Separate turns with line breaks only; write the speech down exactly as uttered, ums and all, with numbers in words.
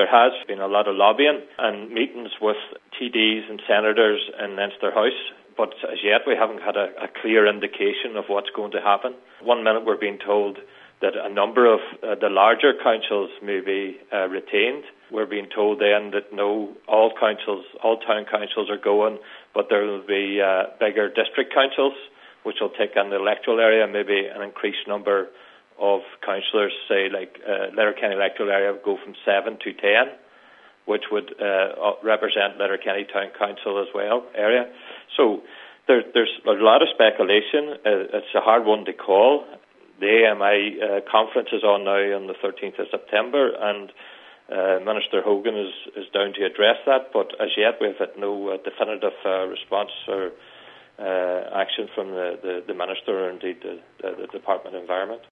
has been a lot of lobbying and meetings with T Ds and senators in Leinster House, but as yet we haven't had a, a clear indication of what's going to happen. One minute we're being told that a number of uh, the larger councils may be uh, retained. We're being told then that no, all councils, all town councils are going, but there will be uh, bigger district councils, which will take in the electoral area, maybe an increased number of councillors, say like uh, Letterkenny electoral area would go from seven to ten, which would uh, represent Letterkenny Town Council as well, area. So there, there's a lot of speculation. Uh, it's a hard one to call. The A M I uh, conference is on now on the thirteenth of September, and uh, Minister Hogan is, is down to address that, but as yet we've had no uh, definitive uh, response or uh, action from the, the, the Minister or indeed the, the, the Department of Environment.